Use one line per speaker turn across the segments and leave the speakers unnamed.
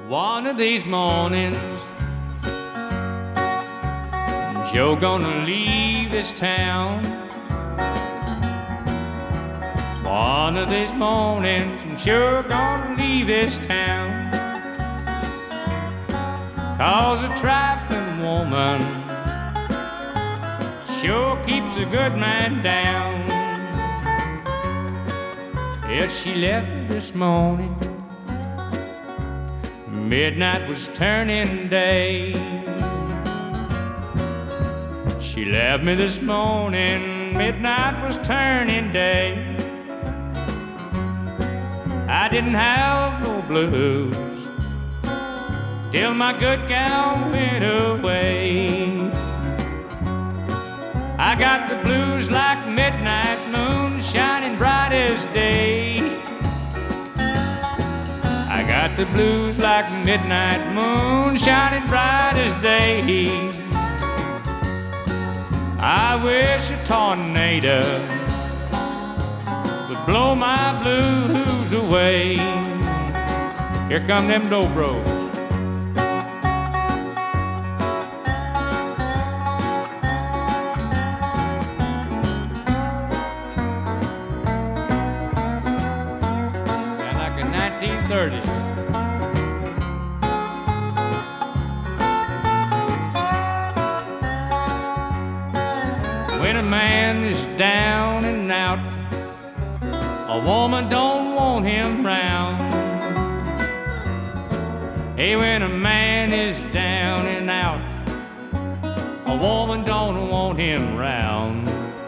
One of these mornings, Joe gonna leave this town. One of these mornings, I'm sure gonna leave this town. 'Cause a trifling woman sure keeps a good man down. Yeah, she left me this morning. Midnight was turning day. She left me this morning. Midnight was turning day. I didn't have no blues till my good gal went away. I got the blues like midnight moon shining bright as day. I got the blues like midnight moon shining bright as day. I wish a tornado would blow my blues away. Here come them dobros. Like a 1930s. When a man is down and out, a woman don't want him round. Hey, when a man is down and out, a woman don't want him round.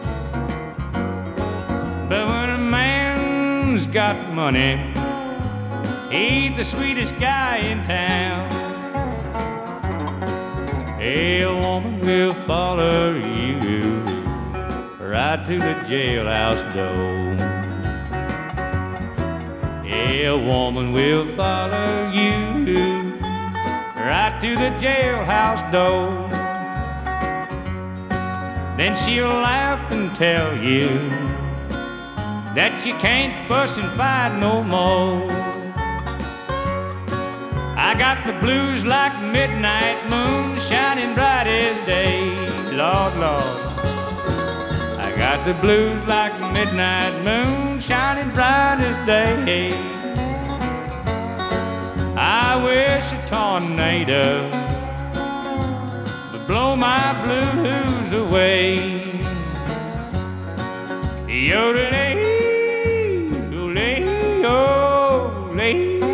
But when a man's got money, he's the sweetest guy in town. Hey, a woman will follow you right to the jailhouse door. Yeah, a woman will follow you right to the jailhouse door. Then she'll laugh and tell you that you can't fuss and fight no more. I got the blues like midnight moon shining bright as day. Lord, Lord, I got the blues like midnight moon shining bright as day. I wish a tornado would blow my blues away. Yodelay, yodelay, yodelay.